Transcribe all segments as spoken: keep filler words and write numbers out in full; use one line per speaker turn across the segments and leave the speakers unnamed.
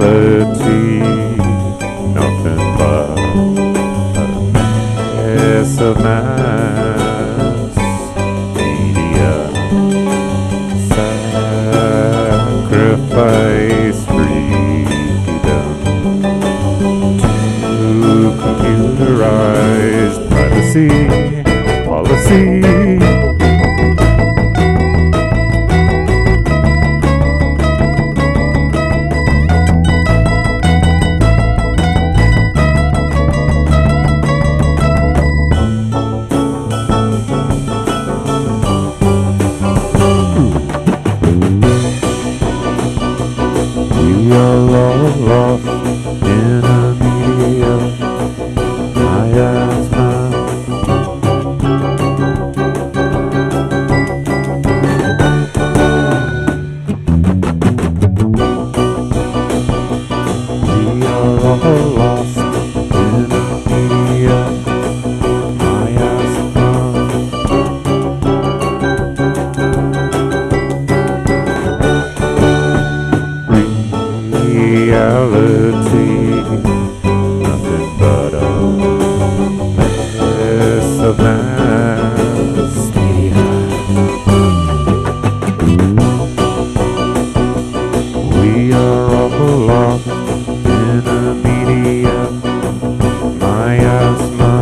reality, nothing but a mess of mass media. Sacrifice freedom to computerized privacy policy. We are all lost in a media miasma. We are all lost in a media miasma. Reality, nothing but a mess of mass media. We are all lost in a media miasma.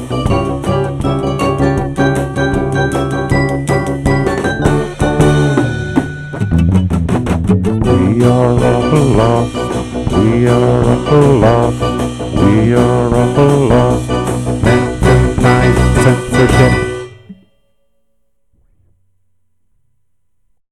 We are all lost. We are all lost. We are all